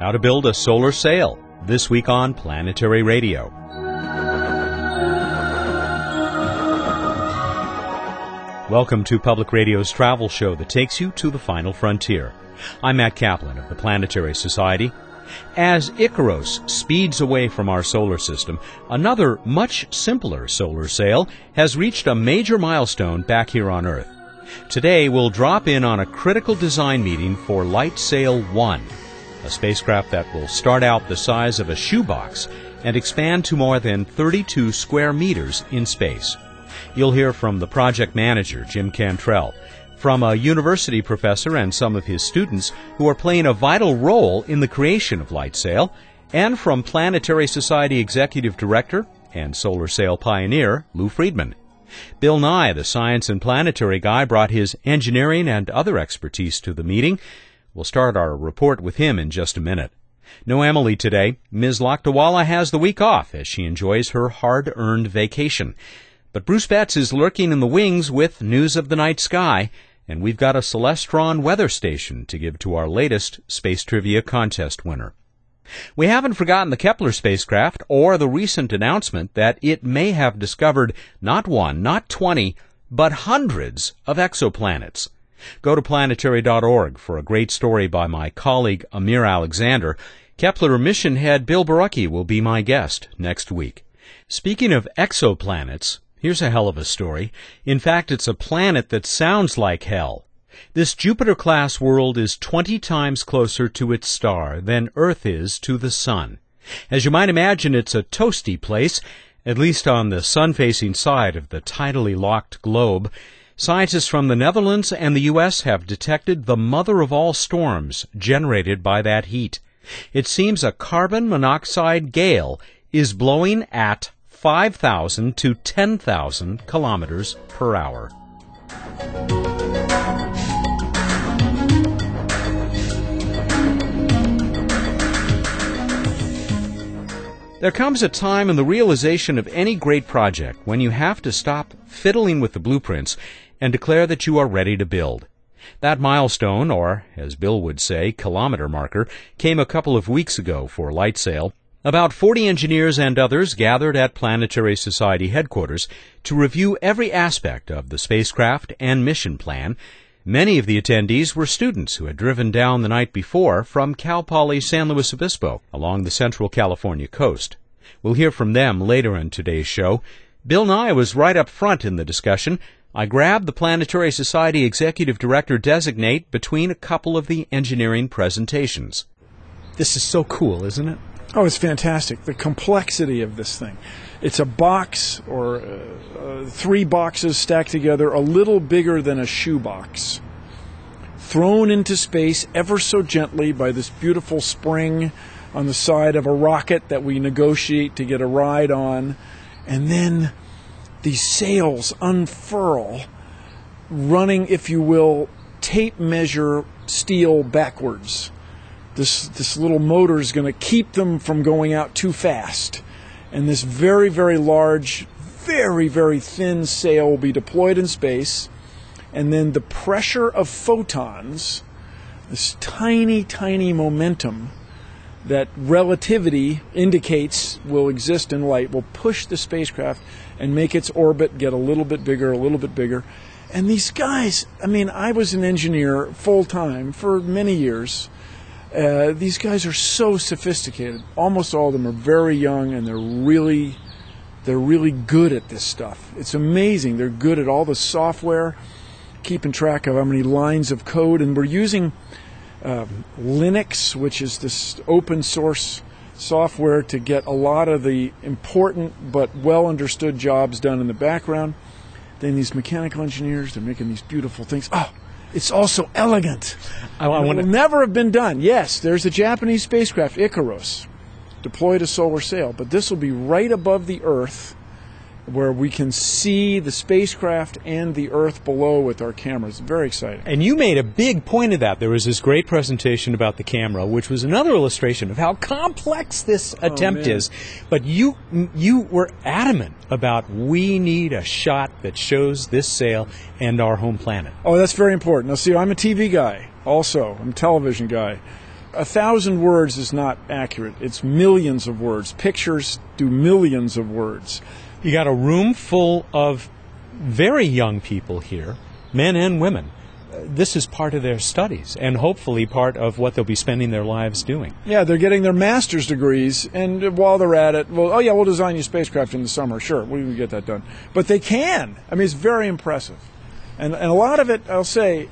How to build a solar sail, this week on Planetary Radio. Welcome to Public Radio's travel show that takes you to the final frontier. I'm Matt Kaplan of the Planetary Society. As Icaros speeds away from our solar system, another much simpler solar sail has reached a major milestone back here on Earth. Today we'll drop in on a critical design meeting for LightSail 1, a spacecraft that will start out the size of a shoebox and expand to more than 32 square meters in space. You'll hear from the project manager, Jim Cantrell, from a university professor and some of his students who are playing a vital role in the creation of LightSail, and from Planetary Society Executive Director and Solar Sail pioneer, Lou Friedman. Bill Nye, the science and planetary guy, brought his engineering and other expertise to the meeting. We'll start our report with him in just a minute. No Emily today. Ms. Lakdawalla has the week off as she enjoys her hard-earned vacation. But Bruce Betts is lurking in the wings with news of the night sky, and we've got a Celestron weather station to give to our latest Space Trivia Contest winner. We haven't forgotten the Kepler spacecraft or the recent announcement that it may have discovered not one, not 20, but hundreds of exoplanets. Go to planetary.org for a great story by my colleague Amir Alexander. Kepler mission head Bill Borucki will be my guest next week. Speaking of exoplanets, here's a hell of a story. In fact, it's a planet that sounds like hell. This Jupiter-class world is 20 times closer to its star than Earth is to the Sun. As you might imagine, it's a toasty place, at least on the sun-facing side of the tidally locked globe. Scientists from the Netherlands and the U.S. have detected the mother of all storms generated by that heat. It seems a carbon monoxide gale is blowing at 5,000 to 10,000 kilometers per hour. There comes a time in the realization of any great project when you have to stop fiddling with the blueprints and declare that you are ready to build. That milestone, or, as Bill would say, kilometer marker, came a couple of weeks ago for LightSail. About 40 engineers and others gathered at Planetary Society headquarters to review every aspect of the spacecraft and mission plan. Many of the attendees were students who had driven down the night before from Cal Poly San Luis Obispo along the Central California coast. We'll hear from them later in today's show. Bill Nye was right up front in the discussion. I grabbed the Planetary Society Executive Director Designate between a couple of the engineering presentations. This is so cool, isn't it? Oh, it's fantastic. The complexity of this thing. It's a box, or 3 boxes stacked together, a little bigger than a shoebox, thrown into space ever so gently by this beautiful spring on the side of a rocket that we negotiate to get a ride on. And then these sails unfurl, running, if you will, tape measure steel backwards. This little motor is going to keep them from going out too fast. And this very, very large, very, very thin sail will be deployed in space. And then the pressure of photons, this tiny, tiny momentum that relativity indicates will exist in light, will push the spacecraft and make its orbit get a little bit bigger, a little bit bigger. And these guys, I was an engineer full-time for many years. These guys are so sophisticated. Almost all of them are very young, and they're really good at this stuff. It's amazing. They're good at all the software, keeping track of how many lines of code. And we're using Linux, which is this open source software, to get a lot of the important but well understood jobs done in the background. Then these mechanical engineers, they're making these beautiful things. Oh, it's also elegant. It will never have been done. Yes, there's a Japanese spacecraft, Icaros, deployed a solar sail, but this will be right above the Earth, where we can see the spacecraft and the Earth below with our cameras. Very exciting. And you made a big point of that. There was this great presentation about the camera, which was another illustration of how complex this attempt is. But you were adamant about, we need a shot that shows this sail and our home planet. Oh, that's very important. Now, see, I'm a TV guy also. I'm a television guy. 1,000 words is not accurate. It's millions of words. Pictures do millions of words. You got a room full of very young people here, men and women. This is part of their studies and hopefully part of what they'll be spending their lives doing. Yeah, they're getting their master's degrees, and while they're at it, we'll design you spacecraft in the summer. Sure, we can get that done. But they can. I mean, it's very impressive. And a lot of it, I'll say,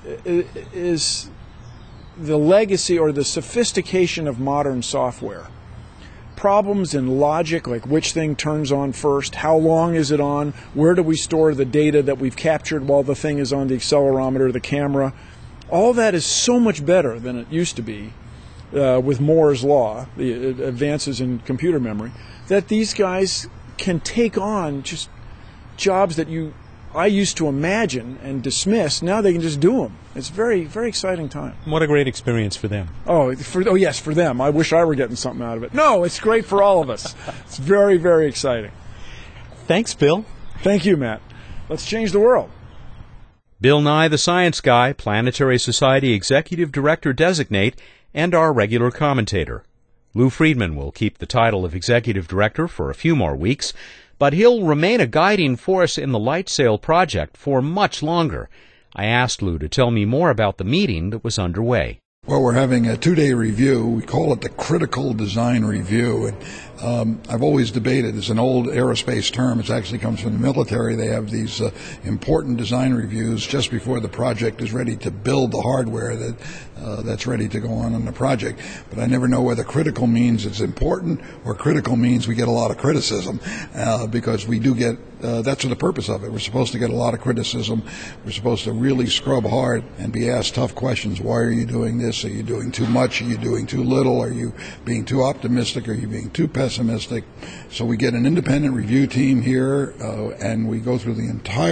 is the legacy or the sophistication of modern software. Problems in logic, like which thing turns on first, how long is it on, where do we store the data that we've captured while the thing is on the accelerometer, the camera. All that is so much better than it used to be with Moore's law, the advances in computer memory, that these guys can take on just jobs that I used to imagine and dismiss. Now they can just do them. It's very, very exciting time. What a great experience for them. Yes, for them. I wish I were getting something out of it. No, it's great for all of us. It's very, very exciting. Thanks, Bill. Thank you, Matt. Let's change the world. Bill Nye, the Science Guy, Planetary Society Executive Director Designate, and our regular commentator. Lou Friedman will keep the title of Executive Director for a few more weeks, but he'll remain a guiding force in the LightSail project for much longer. I asked Lou to tell me more about the meeting that was underway. Well, we're having a 2-day review. We call it the Critical Design Review. And I've always debated, it's an old aerospace term. It actually comes from the military. They have these important design reviews just before the project is ready to build the hardware that's ready to go on the project. But I never know whether critical means it's important or critical means we get a lot of criticism, because we do get, that's the purpose of it. We're supposed to get a lot of criticism. We're supposed to really scrub hard and be asked tough questions. Why are you doing this? Are you doing too much? Are you doing too little? Are you being too optimistic? Are you being too pessimistic? So we get an independent review team here, and we go through the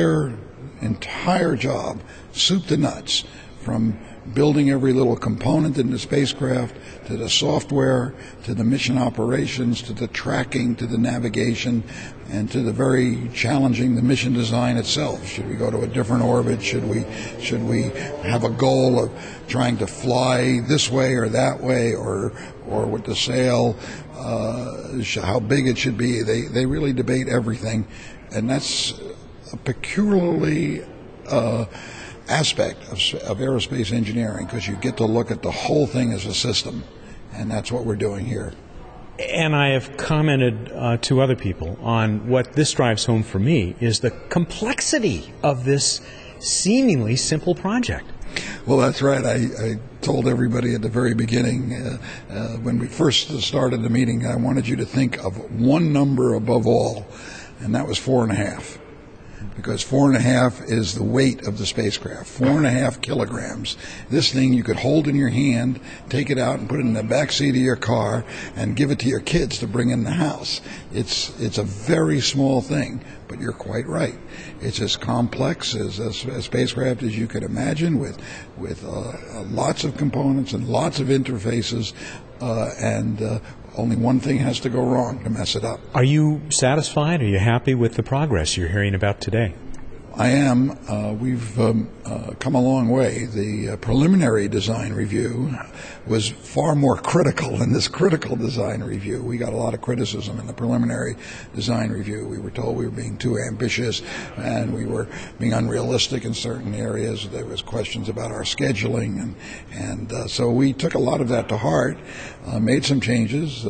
entire job, soup to nuts, from building every little component in the spacecraft, to the software, to the mission operations, to the tracking, to the navigation, and to the very challenging, the mission design itself. Should we go to a different orbit? Should we have a goal of trying to fly this way or that way, or with the sail, how big it should be? They really debate everything, and that's a peculiarly aspect of aerospace engineering, because you get to look at the whole thing as a system, and that's what we're doing here. And I have commented to other people on what this drives home for me is the complexity of this seemingly simple project. Well, that's right. I told everybody at the very beginning, when we first started the meeting, I wanted you to think of one number above all, and that was 4.5. Because 4.5 is the weight of the spacecraft, 4.5 kilograms. This thing you could hold in your hand, take it out and put it in the back seat of your car and give it to your kids to bring in the house. It's a very small thing, but you're quite right. It's as complex as a spacecraft as you could imagine, with lots of components and lots of interfaces, and only one thing has to go wrong to mess it up. Are you satisfied? Are you happy with the progress you're hearing about today? I am. We've come a long way. The preliminary design review was far more critical than this critical design review. We got a lot of criticism in the preliminary design review. We were told we were being too ambitious and we were being unrealistic in certain areas. There was questions about our scheduling, and so we took a lot of that to heart, made some changes,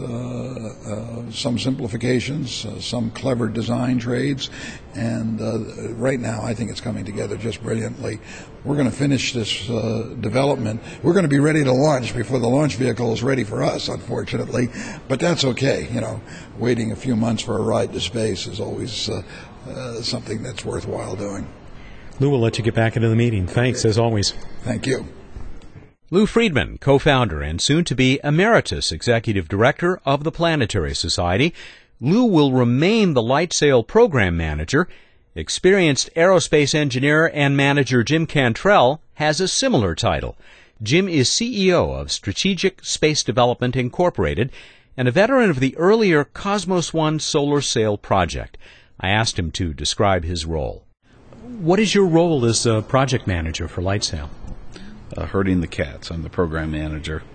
some simplifications, some clever design trades, and right now I think it's coming together just brilliantly. We're going to finish this development. We're going to be ready to launch before the launch vehicle is ready for us, unfortunately, but that's okay. You know, waiting a few months for a ride to space is always something that's worthwhile doing. Lou, we'll let you get back into the meeting. Thanks, as always. Thank you. Lou Friedman, co-founder and soon-to-be emeritus executive director of the Planetary Society. Lou will remain the LightSail program manager. Experienced aerospace engineer and manager Jim Cantrell has a similar title. Jim is CEO of Strategic Space Development Incorporated and a veteran of the earlier Cosmos One solar sail project. I asked him to describe his role. What is your role as a project manager for LightSail? Herding the cats. I'm the program manager.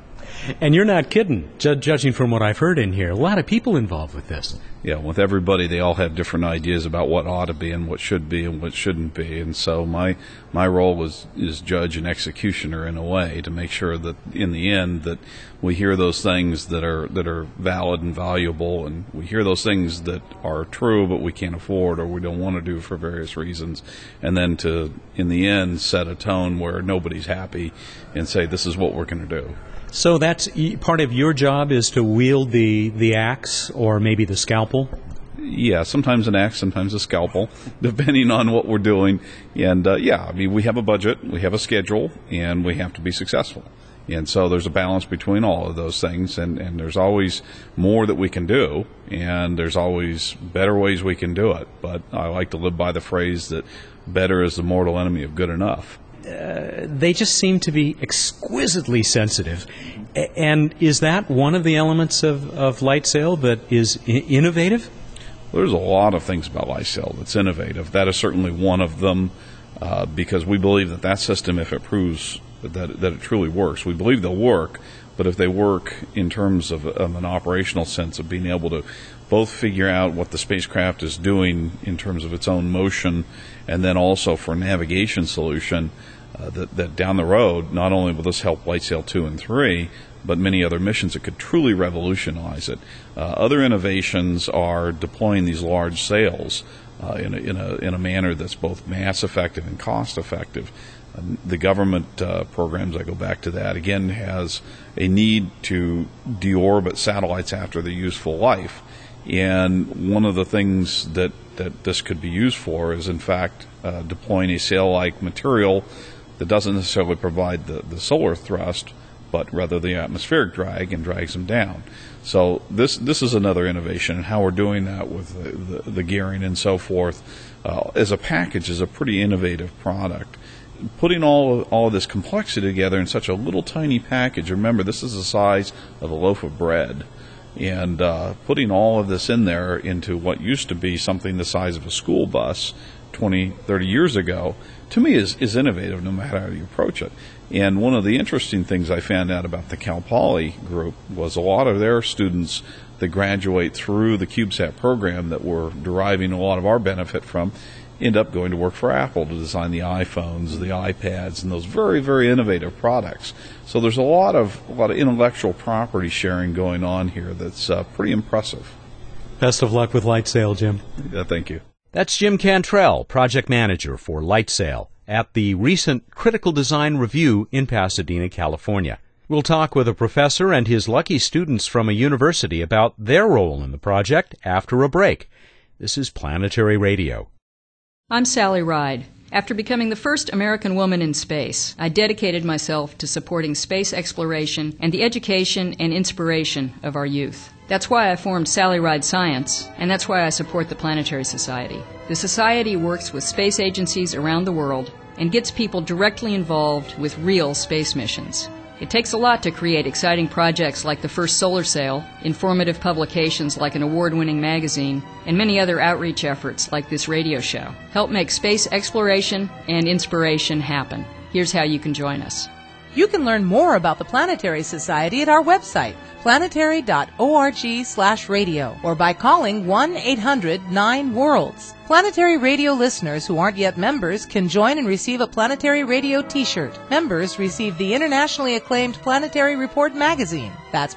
And you're not kidding, judging from what I've heard in here. A lot of people involved with this. Yeah, with everybody, they all have different ideas about what ought to be and what should be and what shouldn't be. And so my role is judge and executioner in a way, to make sure that in the end that we hear those things that are valid and valuable, and we hear those things that are true but we can't afford or we don't want to do for various reasons, and then to, in the end, set a tone where nobody's happy and say this is what we're going to do. So that's part of your job, is to wield the axe or maybe the scalpel? Yeah, sometimes an axe, sometimes a scalpel, depending on what we're doing. And we have a budget, we have a schedule, and we have to be successful. And so there's a balance between all of those things, and there's always more that we can do, and there's always better ways we can do it. But I like to live by the phrase that better is the mortal enemy of good enough. They just seem to be exquisitely sensitive. And is that one of the elements of Light Sail that is innovative? Well, there's a lot of things about Light Sail that's innovative. That is certainly one of them, because we believe that system, if it proves that it truly works, we believe they'll work, but if they work in terms of an operational sense of being able to both figure out what the spacecraft is doing in terms of its own motion, and then also for a navigation solution, that down the road, not only will this help Light Sail 2 and 3, but many other missions, it could truly revolutionize it. Other innovations are deploying these large sails in a manner that's both mass effective and cost effective. The government programs, I go back to that, again, has a need to deorbit satellites after their useful life. And one of the things that this could be used for is, in fact, deploying a sail-like material that doesn't necessarily provide the solar thrust, but rather the atmospheric drag, and drags them down. So this is another innovation, and how we're doing that with the gearing and so forth as a package is a pretty innovative product. Putting all of this complexity together in such a little tiny package, remember, this is the size of a loaf of bread, and putting all of this in there into what used to be something the size of a school bus 20, 30 years ago, to me is innovative no matter how you approach it. And one of the interesting things I found out about the Cal Poly group was a lot of their students that graduate through the CubeSat program that we're deriving a lot of our benefit from end up going to work for Apple to design the iPhones, the iPads, and those very, very innovative products. So there's a lot of intellectual property sharing going on here that's pretty impressive. Best of luck with Light Sail, Jim. Yeah, thank you. That's Jim Cantrell, project manager for Light Sail at the recent Critical Design Review in Pasadena, California. We'll talk with a professor and his lucky students from a university about their role in the project after a break. This is Planetary Radio. I'm Sally Ride. After becoming the first American woman in space, I dedicated myself to supporting space exploration and the education and inspiration of our youth. That's why I formed Sally Ride Science, and that's why I support the Planetary Society. The Society works with space agencies around the world and gets people directly involved with real space missions. It takes a lot to create exciting projects like the first solar sail, informative publications like an award-winning magazine, and many other outreach efforts like this radio show. Help make space exploration and inspiration happen. Here's how you can join us. You can learn more about the Planetary Society at our website, planetary.org/radio, or by calling 1-800-9-WORLDS. Planetary Radio listeners who aren't yet members can join and receive a Planetary Radio t-shirt. Members receive the internationally acclaimed Planetary Report magazine. That's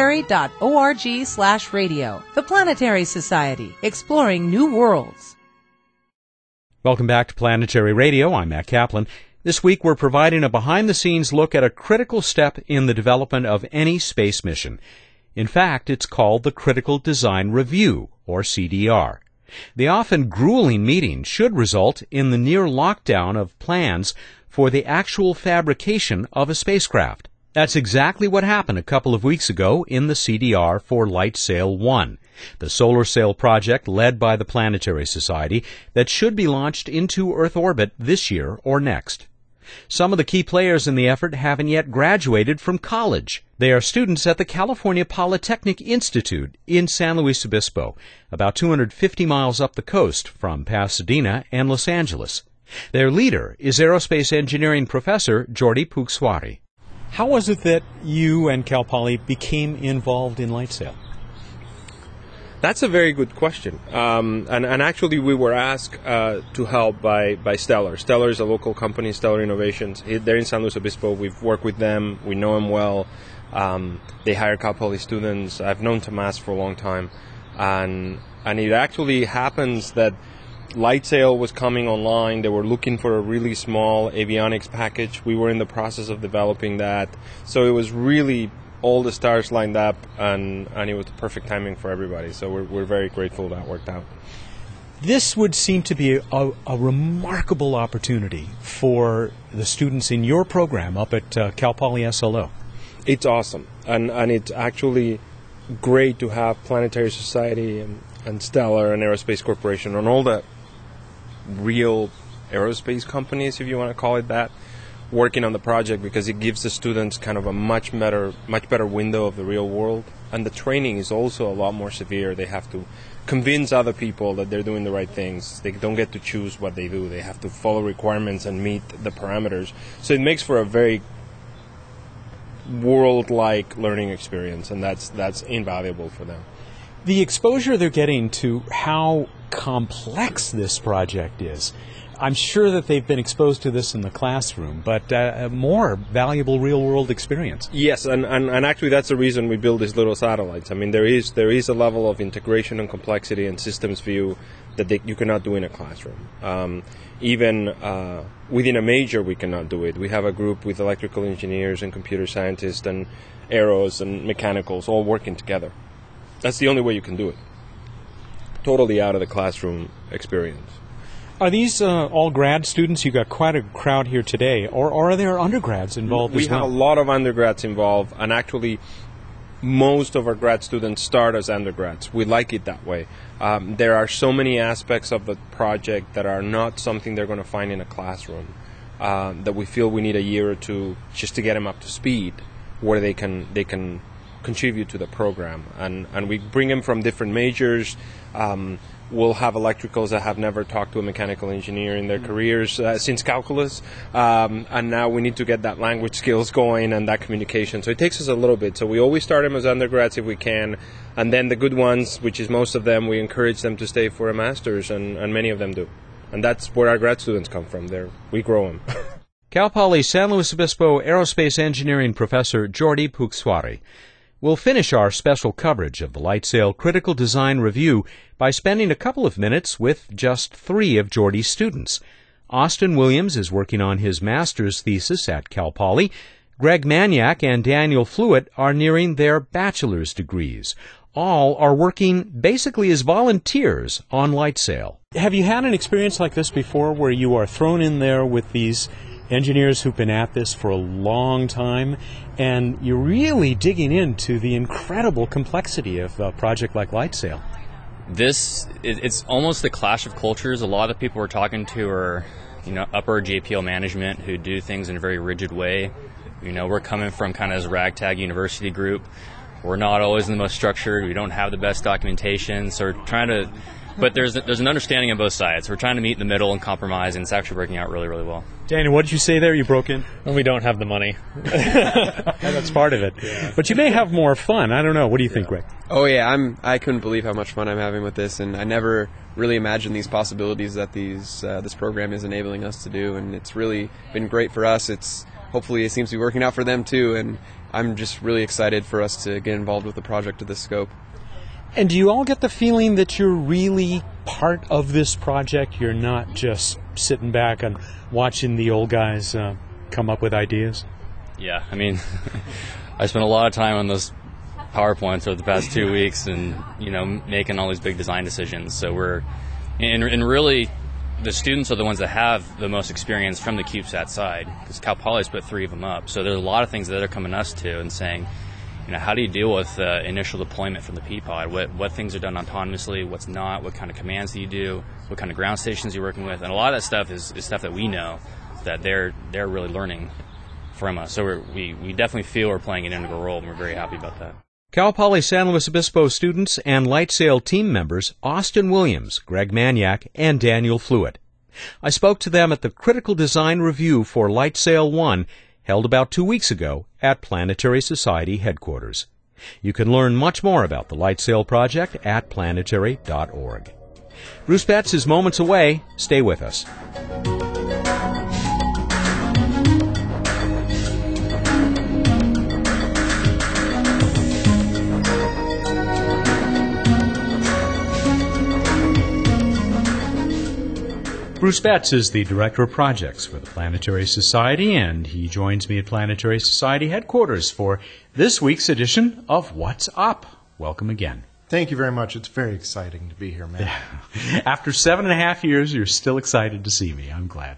planetary.org/radio. The Planetary Society, exploring new worlds. Welcome back to Planetary Radio. I'm Matt Kaplan. This week we're providing a behind-the-scenes look at a critical step in the development of any space mission. In fact, it's called the Critical Design Review, or CDR. The often grueling meeting should result in the near lockdown of plans for the actual fabrication of a spacecraft. That's exactly what happened a couple of weeks ago in the CDR for Light Sail 1, the solar sail project led by the Planetary Society that should be launched into Earth orbit this year or next. Some of the key players in the effort haven't yet graduated from college. They are students at the California Polytechnic Institute in San Luis Obispo, about 250 miles up the coast from Pasadena and Los Angeles. Their leader is aerospace engineering professor Jordi Puig-Suari. How was it that you and Cal Poly became involved in LightSail? That's a very good question. And actually, we were asked to help by Stellar. Stellar is a local company, Stellar Innovations. They're in San Luis Obispo. We've worked with them. We know them well. They hire Cal Poly students. I've known Tomas for a long time. And it actually happens that LightSail was coming online. They were looking for a really small avionics package. We were in the process of developing that. So it was really all the stars lined up, and it was the perfect timing for everybody. So we're very grateful that worked out. This would seem to be a remarkable opportunity for the students in your program up at Cal Poly SLO. It's awesome, and it's actually great to have Planetary Society and Stellar and Aerospace Corporation and all the real aerospace companies, if you want to call it that, working on the project, because it gives the students kind of a much better window of the real world. And the training is also a lot more severe. They have to convince other people that they're doing the right things. They don't get to choose what they do. They have to follow requirements and meet the parameters. So it makes for a very world-like learning experience, and that's invaluable for them. The exposure they're getting to how complex this project is, I'm sure that they've been exposed to this in the classroom, but a more valuable real-world experience. Yes, and actually that's the reason we build these little satellites. I mean, there is a level of integration and complexity and systems view that you cannot do in a classroom. Even within a major, we cannot do it. We have a group with electrical engineers and computer scientists and aeros and mechanicals all working together. That's the only way you can do it. Totally out of the classroom experience. Are these all grad students? You've got quite a crowd here today, or are there undergrads involved as well? We have a lot of undergrads involved, and actually most of our grad students start as undergrads. We like it that way. There are so many aspects of the project that are not something they're going to find in a classroom, that we feel we need a year or two just to get them up to speed, where they can contribute to the program. And we bring them from different majors. We'll have electricals that have never talked to a mechanical engineer in their careers since calculus, and now we need to get that language skills going and that communication. So it takes us a little bit. So we always start them as undergrads if we can, and then the good ones, which is most of them, we encourage them to stay for a master's, and many of them do. And that's where our grad students come from. We grow them. Cal Poly San Luis Obispo Aerospace Engineering Professor Jordi Puig-Suari. We'll finish our special coverage of the LightSail Critical Design Review by spending a couple of minutes with just 3 of Jordi's students. Austin Williams is working on his master's thesis at Cal Poly. Greg Maniak and Daniel Fluitt are nearing their bachelor's degrees. All are working basically as volunteers on LightSail. Have you had an experience like this before, where you are thrown in there with these engineers who've been at this for a long time, and you're really digging into the incredible complexity of a project like LightSail? It's almost a clash of cultures. A lot of people we're talking to are, upper JPL management who do things in a very rigid way. We're coming from kind of this ragtag university group. We're not always the most structured. We don't have the best documentation, so we're trying to. But there's an understanding on both sides. We're trying to meet in the middle and compromise, and it's actually working out really, really well. Daniel, what did you say there? You broke in? Well, we don't have the money. That's part of it. Yeah. But you may have more fun. I don't know. What do you think, Greg? Oh, yeah. I couldn't believe how much fun I'm having with this, and I never really imagined these possibilities that this program is enabling us to do, and it's really been great for us. Hopefully it seems to be working out for them, too, and I'm just really excited for us to get involved with the project of this scope. And do you all get the feeling that you're really part of this project? You're not just sitting back and watching the old guys come up with ideas? Yeah, I spent a lot of time on those PowerPoints over the past 2 weeks and, making all these big design decisions. So and really, the students are the ones that have the most experience from the CubeSat side, because Cal Poly's put 3 of them up. So there's a lot of things that they're coming to us to and saying, how do you deal with initial deployment from the P-Pod? What things are done autonomously, what's not, what kind of commands do you do, what kind of ground stations you're working with, and a lot of that stuff is stuff that we know that they're really learning from us. So we definitely feel we're playing an integral role, and we're very happy about that. Cal Poly San Luis Obispo students and LightSail team members Austin Williams, Greg Maniak, and Daniel Fluitt. I spoke to them at the Critical Design Review for LightSail 1 held about 2 weeks ago at Planetary Society headquarters. You can learn much more about the Light Sail Project at planetary.org. Bruce Betts is moments away. Stay with us. Bruce Betts is the Director of Projects for the Planetary Society, and he joins me at Planetary Society headquarters for this week's edition of What's Up. Welcome again. Thank you very much. It's very exciting to be here, man. After 7.5 years, you're still excited to see me. I'm glad.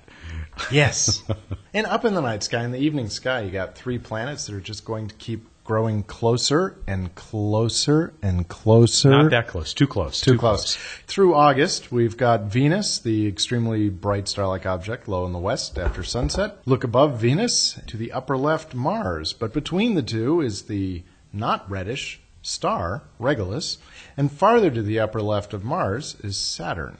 Yes. And up in the night sky, in the evening sky, you got 3 planets that are just going to keep growing closer and closer and closer. Not that close. Too close. Too close. Through August, we've got Venus, the extremely bright star-like object low in the west after sunset. Look above Venus, to the upper left, Mars. But between the two is the not reddish star, Regulus. And farther to the upper left of Mars is Saturn.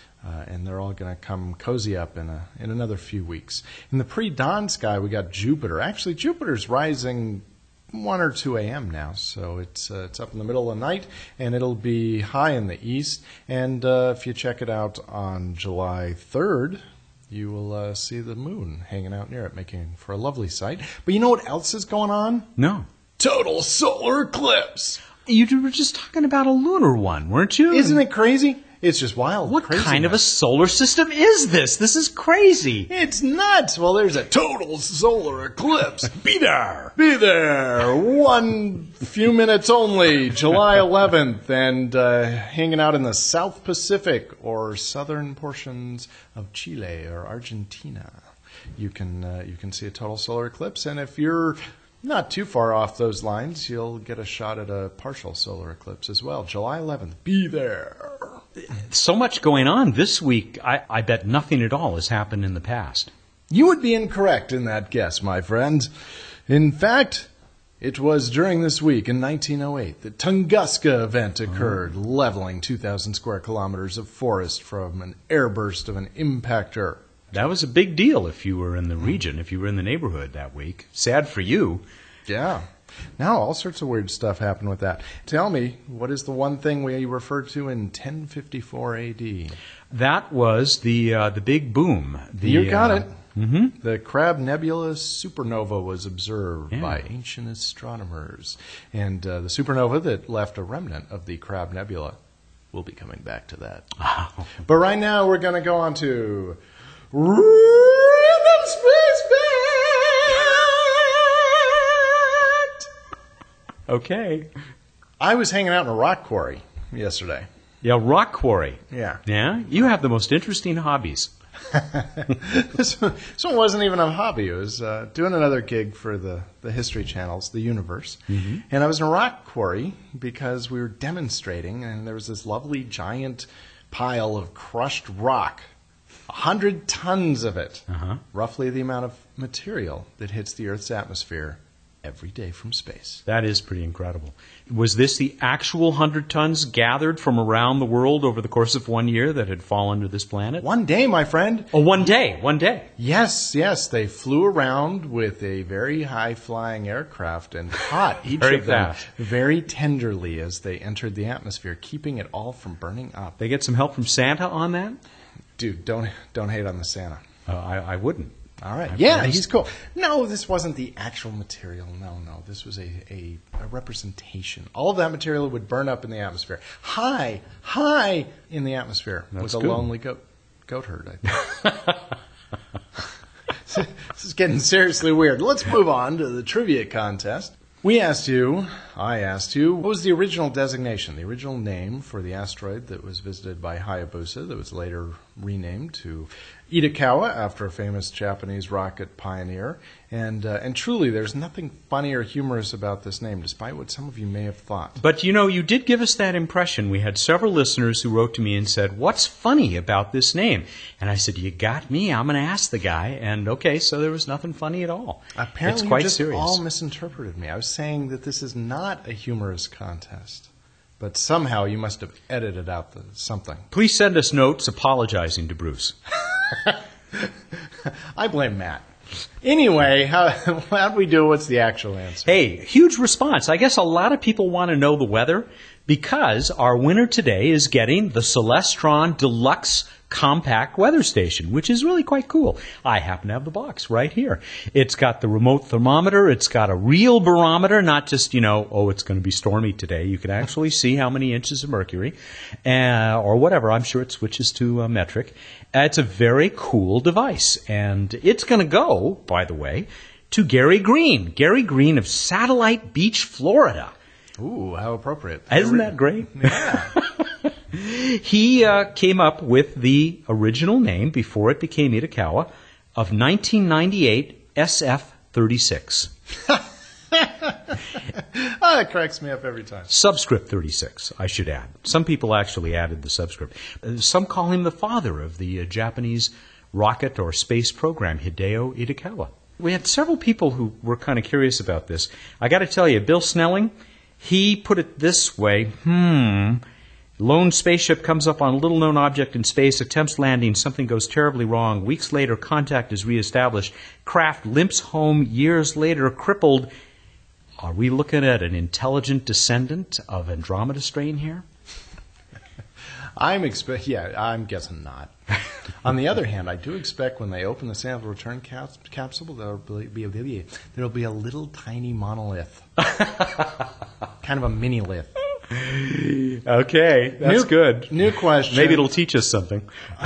And they're all going to come cozy up in another few weeks. In the pre-dawn sky, we got Jupiter. Actually, Jupiter's rising 1 or 2 a.m. now, so it's up in the middle of the night, and it'll be high in the east. And if you check it out on July 3rd, you will see the moon hanging out near it, making for a lovely sight. But you know what else is going on? No. Total solar eclipse. You were just talking about a lunar one, weren't you? Isn't it crazy? It's just wild. What kind of a solar system is this? This is crazy. It's nuts. Well, there's a total solar eclipse. Be there. Be there. 1 few minutes only, July 11th, and hanging out in the South Pacific or southern portions of Chile or Argentina. You can see a total solar eclipse, and if you're not too far off those lines, you'll get a shot at a partial solar eclipse as well. July 11th. Be there. So much going on this week. I bet nothing at all has happened in the past. You would be incorrect in that guess, my friend. In fact, it was during this week in 1908 that Tunguska event occurred, leveling 2,000 square kilometers of forest from an airburst of an impactor. That was a big deal if you were in the region, if you were in the neighborhood that week. Sad for you. Yeah. Now all sorts of weird stuff happened with that. Tell me, what is the one thing we referred to in 1054 A.D.? That was the big boom. You got it. Mm-hmm. The Crab Nebula supernova was observed by ancient astronomers. And the supernova that left a remnant of the Crab Nebula, we'll be coming back to that. Oh. But right now we're going to go on to Random Space Fact! Okay. I was hanging out in a rock quarry yesterday. Yeah, rock quarry. Yeah. Yeah? You have the most interesting hobbies. This one wasn't even a hobby. It was doing another gig for the History Channel's The Universe. Mm-hmm. And I was in a rock quarry because we were demonstrating, and there was this lovely giant pile of crushed rock. 100 tons of it. Roughly the amount of material that hits the Earth's atmosphere every day from space. That is pretty incredible. Was this the actual 100 tons gathered from around the world over the course of 1 year that had fallen to this planet? 1 day, my friend. Oh, 1 day. 1 day. Yes. They flew around with a very high-flying aircraft and caught each of them very tenderly as they entered the atmosphere, keeping it all from burning up. They get some help from Santa on that? Dude, don't hate on the Santa. I wouldn't. All right. Yeah, he's cool. No, this wasn't the actual material. No. This was a representation. All of that material would burn up in the atmosphere. High in the atmosphere. That's with a lonely goat herd, I think. This is getting seriously weird. Let's move on to the trivia contest. I asked you, what was the original designation, the original name for the asteroid that was visited by Hayabusa that was later renamed to Itokawa after a famous Japanese rocket pioneer? And truly, there's nothing funny or humorous about this name, despite what some of you may have thought. But, you did give us that impression. We had several listeners who wrote to me and said, what's funny about this name? And I said, you got me. I'm going to ask the guy. And, okay, so there was nothing funny at all. Apparently, it's quite you just serious. all misinterpreted me. I was saying that this is not a humorous contest. But somehow you must have edited out something. Please send us notes apologizing to Bruce. I blame Matt. Anyway, how'd we do? What's the actual answer? Hey, huge response. I guess a lot of people want to know the weather because our winner today is getting the Celestron Deluxe Compact Weather Station, which is really quite cool. I happen to have the box right here. It's got the remote thermometer. It's got a real barometer, not just, it's going to be stormy today. You can actually see how many inches of mercury or whatever. I'm sure it switches to metric. It's a very cool device. And it's going to go, by the way, to Gary Green. Gary Green of Satellite Beach, Florida. Ooh, how appropriate. Isn't that great? Yeah. He came up with the original name, before it became Itokawa, of 1998 SF-36. That cracks me up every time. Subscript 36, I should add. Some people actually added the subscript. Some call him the father of the Japanese rocket or space program, Hideo Itokawa. We had several people who were kind of curious about this. I got to tell you, Bill Snelling, he put it this way, lone spaceship comes up on a little-known object in space, attempts landing, something goes terribly wrong. Weeks later, contact is reestablished. Craft limps home years later, crippled. Are we looking at an intelligent descendant of Andromeda Strain here? I'm guessing not. On the other hand, I do expect when they open the sample return capsule, there'll be a little tiny monolith. Kind of a mini-lith. Okay, that's good. New question. Maybe it'll teach us something.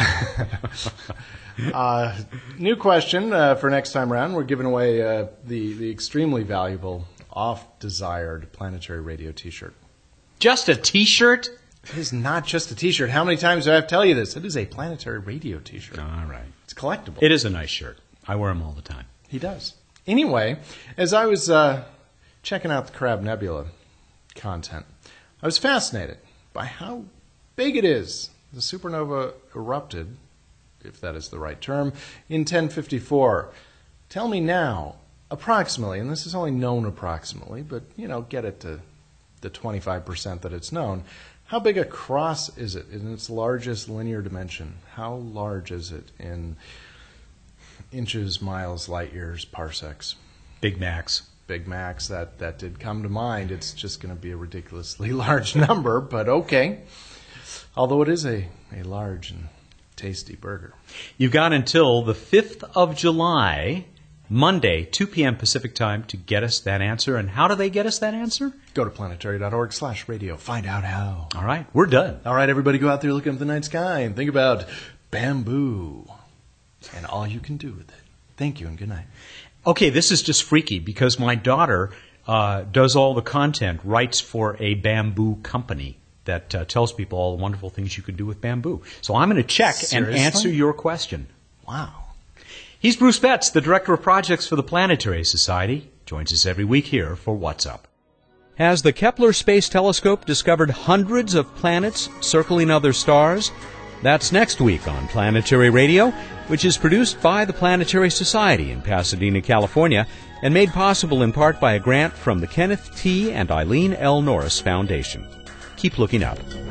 New question for next time around. We're giving away the extremely valuable oft-desired Planetary Radio T-shirt. Just a T-shirt? It is not just a T-shirt. How many times do I have to tell you this? It is a Planetary Radio T-shirt. All right. It's collectible. It is a nice shirt. I wear them all the time. He does. Anyway, as I was checking out the Crab Nebula content, I was fascinated by how big it is. The supernova erupted, if that is the right term, in 1054. Tell me now, approximately, and this is only known approximately, but, get it to the 25% that it's known. How big a cross is it in its largest linear dimension? How large is it in inches, miles, light years, parsecs? Big Macs. Big Macs, that did come to mind. It's just going to be a ridiculously large number, but okay. Although it is a large and tasty burger. You've got until the 5th of July, Monday, 2 p.m. Pacific time, to get us that answer. And how do they get us that answer? Go to planetary.org/radio. Find out how. All right, we're done. All right, everybody go out there looking up the night sky and think about bamboo and all you can do with it. Thank you and good night. Okay, this is just freaky because my daughter does all the content, writes for a bamboo company that tells people all the wonderful things you can do with bamboo. So I'm going to check and answer your question. Wow. He's Bruce Betts, the Director of Projects for the Planetary Society. Joins us every week here for What's Up. Has the Kepler Space Telescope discovered hundreds of planets circling other stars? That's next week on Planetary Radio, which is produced by the Planetary Society in Pasadena, California, and made possible in part by a grant from the Kenneth T. and Eileen L. Norris Foundation. Keep looking up.